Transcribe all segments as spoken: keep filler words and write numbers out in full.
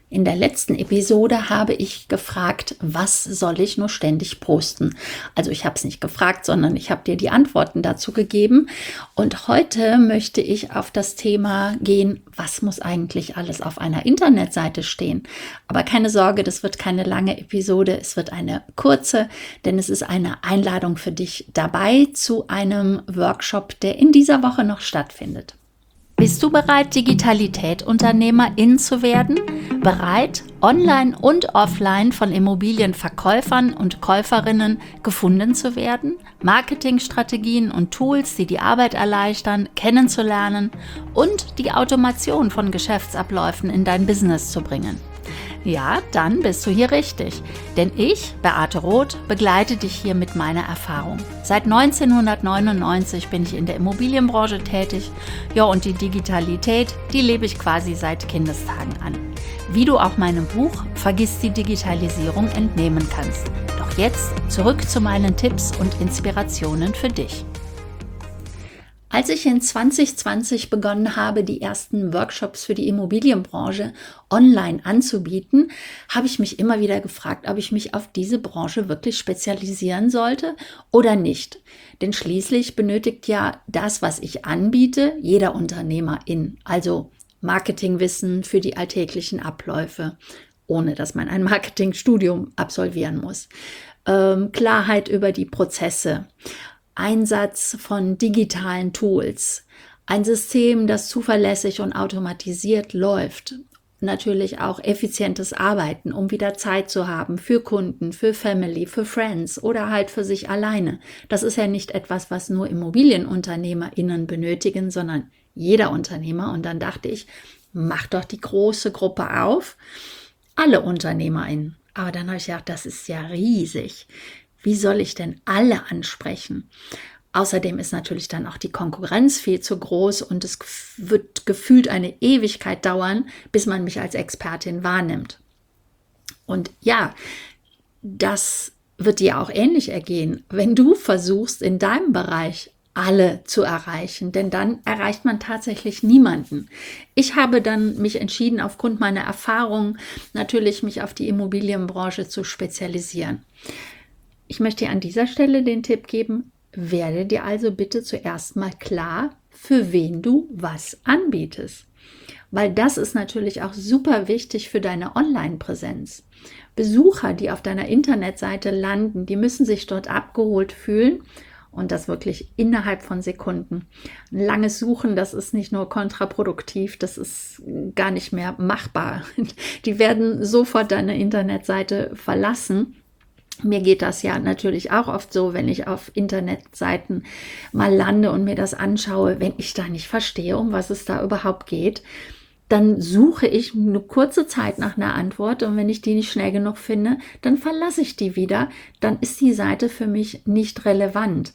In der letzten Episode habe ich gefragt, was soll ich nur ständig posten? Also ich habe es nicht gefragt, sondern ich habe dir die Antworten dazu gegeben. Und heute möchte ich auf das Thema gehen, was muss eigentlich alles auf einer Internetseite stehen? Aber keine Sorge, das wird keine lange Episode, es wird eine kurze, denn es ist eine Einladung für dich dabei zu einem Workshop, der in dieser Woche noch stattfindet. Bist du bereit, Digitalität-Unternehmerin zu werden? Bereit, online und offline von Immobilienverkäufern und Käuferinnen gefunden zu werden? Marketingstrategien und Tools, die die Arbeit erleichtern, kennenzulernen und die Automation von Geschäftsabläufen in dein Business zu bringen? Ja, dann bist du hier richtig. Denn ich, Beate Roth, begleite dich hier mit meiner Erfahrung. Seit neunzehnhundertneunundneunzig bin ich in der Immobilienbranche tätig. Ja, und die Digitalität, die lebe ich quasi seit Kindestagen an. Wie du auch meinem Buch Vergiss die Digitalisierung entnehmen kannst. Doch jetzt zurück zu meinen Tipps und Inspirationen für dich. Als ich in zwanzig zwanzig begonnen habe, die ersten Workshops für die Immobilienbranche online anzubieten, habe ich mich immer wieder gefragt, ob ich mich auf diese Branche wirklich spezialisieren sollte oder nicht. Denn schließlich benötigt ja das, was ich anbiete, jeder Unternehmerin. Also Marketingwissen für die alltäglichen Abläufe, ohne dass man ein Marketingstudium absolvieren muss. Ähm, Klarheit über die Prozesse. Einsatz von digitalen Tools, ein System, das zuverlässig und automatisiert läuft, natürlich auch effizientes Arbeiten, um wieder Zeit zu haben für Kunden, für Family, für Friends oder halt für sich alleine. Das ist ja nicht etwas, was nur ImmobilienunternehmerInnen benötigen, sondern jeder Unternehmer. Und dann dachte ich, mach doch die große Gruppe auf, alle UnternehmerInnen. Aber dann habe ich gedacht, das ist ja riesig. Wie soll ich denn alle ansprechen? Außerdem ist natürlich dann auch die Konkurrenz viel zu groß und es wird gefühlt eine Ewigkeit dauern, bis man mich als Expertin wahrnimmt. Und ja, das wird dir auch ähnlich ergehen, wenn du versuchst, in deinem Bereich alle zu erreichen, denn dann erreicht man tatsächlich niemanden. Ich habe dann mich entschieden, aufgrund meiner Erfahrung natürlich mich auf die Immobilienbranche zu spezialisieren. Ich möchte dir an dieser Stelle den Tipp geben, werde dir also bitte zuerst mal klar, für wen du was anbietest. Weil das ist natürlich auch super wichtig für deine Online-Präsenz. Besucher, die auf deiner Internetseite landen, die müssen sich dort abgeholt fühlen und das wirklich innerhalb von Sekunden. Ein langes Suchen, das ist nicht nur kontraproduktiv, das ist gar nicht mehr machbar. Die werden sofort deine Internetseite verlassen. Mir geht das ja natürlich auch oft so, wenn ich auf Internetseiten mal lande und mir das anschaue, wenn ich da nicht verstehe, um was es da überhaupt geht, dann suche ich eine kurze Zeit nach einer Antwort und wenn ich die nicht schnell genug finde, dann verlasse ich die wieder, dann ist die Seite für mich nicht relevant.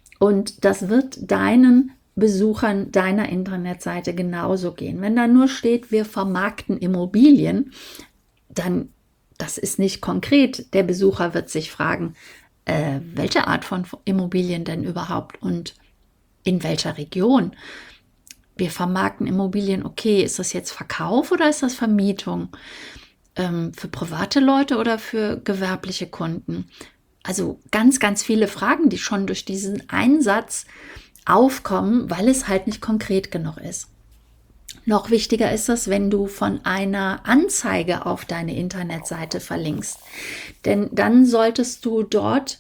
Und das wird deinen Besuchern deiner Internetseite genauso gehen. Wenn da nur steht, wir vermarkten Immobilien, dann das ist nicht konkret. Der Besucher wird sich fragen, äh, welche Art von Immobilien denn überhaupt und in welcher Region? Wir vermarkten Immobilien, okay, ist das jetzt Verkauf oder ist das Vermietung? Ähm, für private Leute oder für gewerbliche Kunden? Also ganz, ganz viele Fragen, die schon durch diesen Einsatz aufkommen, weil es halt nicht konkret genug ist. Noch wichtiger ist es, wenn du von einer Anzeige auf deine Internetseite verlinkst. Denn dann solltest du dort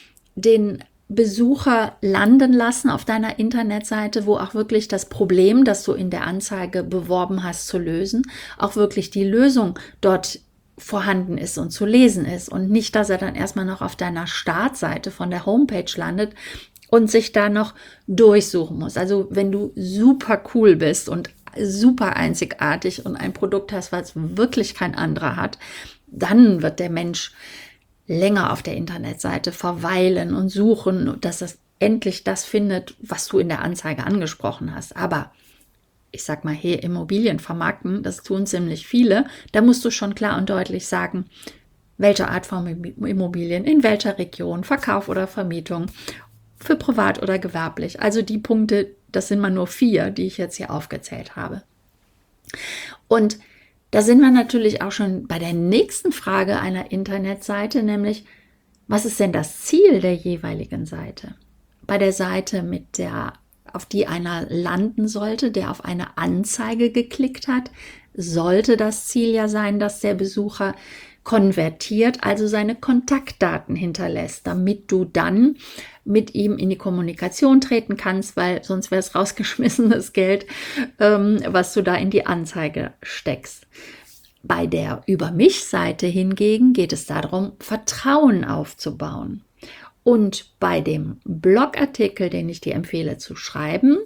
den Besucher landen lassen auf deiner Internetseite, wo auch wirklich das Problem, das du in der Anzeige beworben hast, zu lösen, auch wirklich die Lösung dort vorhanden ist und zu lesen ist. Und nicht, dass er dann erstmal noch auf deiner Startseite von der Homepage landet und sich da noch durchsuchen muss. Also wenn du super cool bist und super einzigartig und ein Produkt hast, was wirklich kein anderer hat, dann wird der Mensch länger auf der Internetseite verweilen und suchen, dass er endlich das findet, was du in der Anzeige angesprochen hast. Aber ich sag mal, hey, Immobilien vermarkten, das tun ziemlich viele. Da musst du schon klar und deutlich sagen, welche Art von Immobilien, in welcher Region, Verkauf oder Vermietung, für privat oder gewerblich. Also die Punkte, das sind mal nur vier, die ich jetzt hier aufgezählt habe. Und Da sind wir natürlich auch schon bei der nächsten Frage einer Internetseite, nämlich, was ist denn das Ziel der jeweiligen Seite? Bei der Seite, mit der, auf die einer landen sollte, der auf eine Anzeige geklickt hat, sollte das Ziel ja sein, dass der Besucher konvertiert, also seine Kontaktdaten hinterlässt, damit du dann mit ihm in die Kommunikation treten kannst, weil sonst wäre es rausgeschmissenes Geld, ähm, was du da in die Anzeige steckst. Bei der Über mich-Seite hingegen geht es darum, Vertrauen aufzubauen. Und bei dem Blogartikel, den ich dir empfehle zu schreiben,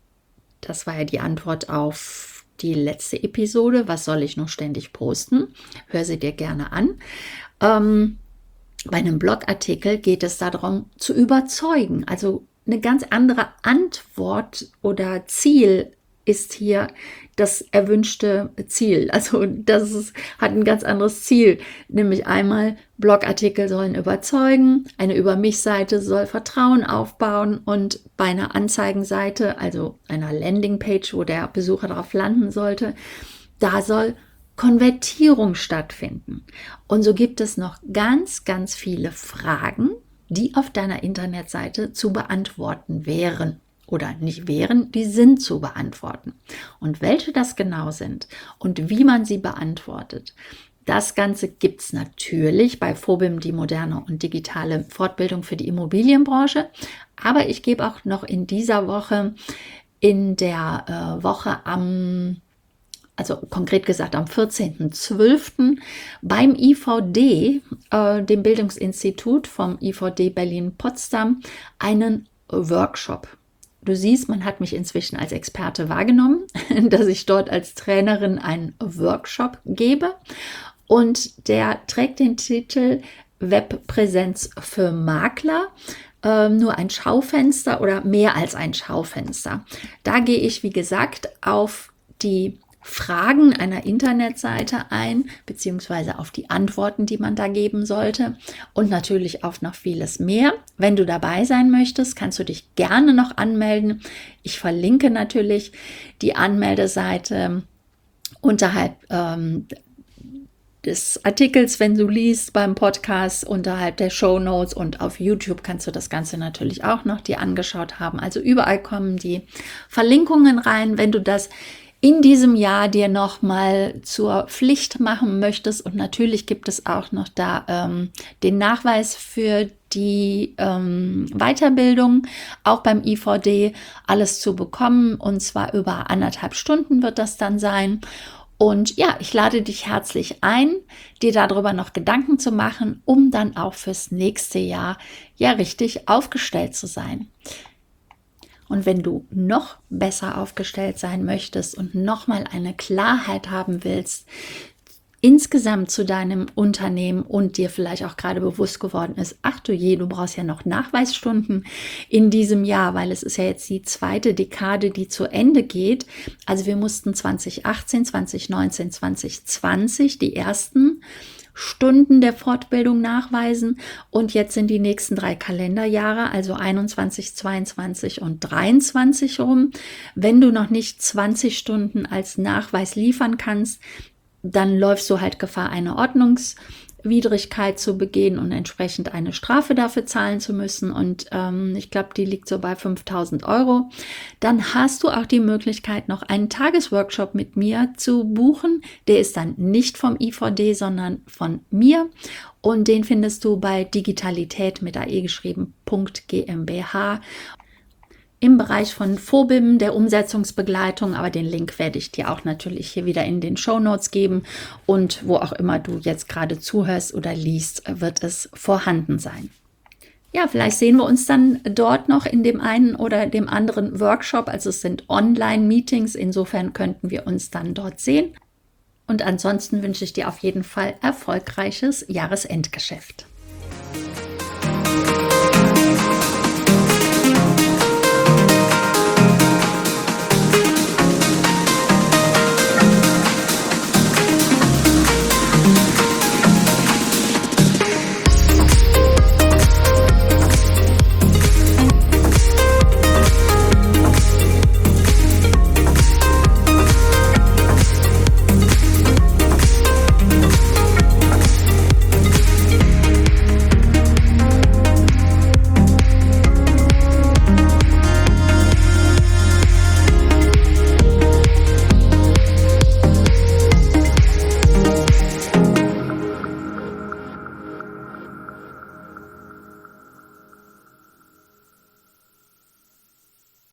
das war ja die Antwort auf die letzte Episode, was soll ich noch ständig posten? Hör sie dir gerne an. Ähm, bei einem Blogartikel geht es darum, zu überzeugen. Also eine ganz andere Antwort oder Ziel ist hier das erwünschte Ziel. Also das ist, hat ein ganz anderes Ziel. Nämlich einmal, Blogartikel sollen überzeugen, eine Über-mich-Seite soll Vertrauen aufbauen und bei einer Anzeigenseite, also einer Landingpage, wo der Besucher darauf landen sollte, da soll Konvertierung stattfinden. Und so gibt es noch ganz, ganz viele Fragen, die auf deiner Internetseite zu beantworten wären. Oder nicht wären, die sind zu beantworten. Und welche das genau sind und wie man sie beantwortet, das Ganze gibt es natürlich bei Fobim, die moderne und digitale Fortbildung für die Immobilienbranche. Aber ich gebe auch noch in dieser Woche, in der äh, Woche am, also konkret gesagt am vierzehnten zwölften beim I V D, äh, dem Bildungsinstitut vom I V D Berlin-Potsdam, einen Workshop. Du siehst, man hat mich inzwischen als Experte wahrgenommen, dass ich dort als Trainerin einen Workshop gebe. Und der trägt den Titel Webpräsenz für Makler. Äh, nur ein Schaufenster oder mehr als ein Schaufenster. Da gehe ich, wie gesagt, auf die Fragen einer Internetseite ein, beziehungsweise auf die Antworten, die man da geben sollte und natürlich auf noch vieles mehr. Wenn du dabei sein möchtest, kannst du dich gerne noch anmelden. Ich verlinke natürlich die Anmeldeseite unterhalb ähm, des Artikels, wenn du liest beim Podcast, unterhalb der Shownotes, und auf YouTube kannst du das Ganze natürlich auch noch dir angeschaut haben. Also überall kommen die Verlinkungen rein, wenn du das in diesem Jahr dir nochmal zur Pflicht machen möchtest. Und natürlich gibt es auch noch da ähm, den Nachweis für die ähm, Weiterbildung, auch beim I V D alles zu bekommen. Und zwar über anderthalb Stunden wird das dann sein. Und ja, ich lade dich herzlich ein, dir darüber noch Gedanken zu machen, um dann auch fürs nächste Jahr ja richtig aufgestellt zu sein. Und wenn du noch besser aufgestellt sein möchtest und nochmal eine Klarheit haben willst, insgesamt zu deinem Unternehmen und dir vielleicht auch gerade bewusst geworden ist, ach du je, du brauchst ja noch Nachweisstunden in diesem Jahr, weil es ist ja jetzt die zweite Dekade, die zu Ende geht. Also wir mussten zwanzig achtzehn, zwanzig neunzehn, zwanzig zwanzig die ersten Stunden der Fortbildung nachweisen und jetzt sind die nächsten drei Kalenderjahre, also einundzwanzig, zweiundzwanzig und dreiundzwanzig rum. Wenn du noch nicht zwanzig Stunden als Nachweis liefern kannst, dann läufst du halt Gefahr, eine Ordnungswidrigkeit zu begehen und entsprechend eine Strafe dafür zahlen zu müssen. Und ähm, ich glaube, die liegt so bei fünftausend Euro. Dann hast du auch die Möglichkeit, noch einen Tagesworkshop mit mir zu buchen. Der ist dann nicht vom I V D, sondern von mir. Und den findest du bei Digitalität mit A E geschrieben, .gmbh. Im Bereich von Fobim, der Umsetzungsbegleitung, aber den Link werde ich dir auch natürlich hier wieder in den Shownotes geben und wo auch immer du jetzt gerade zuhörst oder liest, wird es vorhanden sein. Ja, vielleicht sehen wir uns dann dort noch in dem einen oder dem anderen Workshop, also es sind Online-Meetings, insofern könnten wir uns dann dort sehen. Und ansonsten wünsche ich dir auf jeden Fall erfolgreiches Jahresendgeschäft.